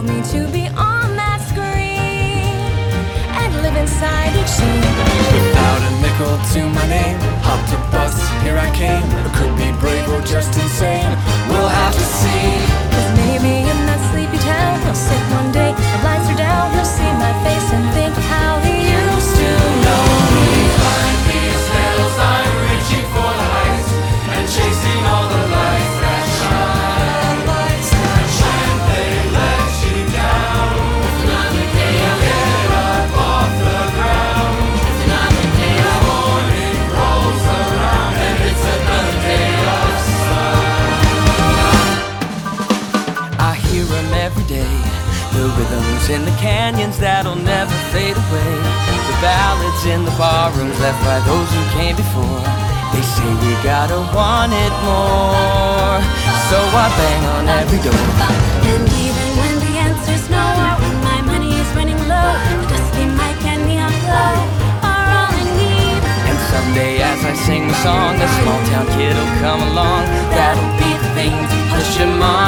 called me to be on that screen and live inside each scene. Without a nickel to my name, hopped a bus, here I came. I could be brave or just insane, we'll have to see. 'Cause maybe in that sleepy town he'll sit one day, the lights are down, he'll see my face and think how he used to know me. Behind these hills I'm reaching for the heights and chasing all the lights that shine. When they let you down, get up off the ground. The morning rolls around and it's another day of sun. I hear 'em every day, the rhythms in the canyons that'll never fade away, the ballads in the barrooms left by those who came before. They say we gotta want it more, so I bang on every door. And even when the answer's no, or when my money is running low, the dusty mic and neon glow are all I need. And someday as I sing the song, a small town kid'll come along, that'll be the thing to push him on.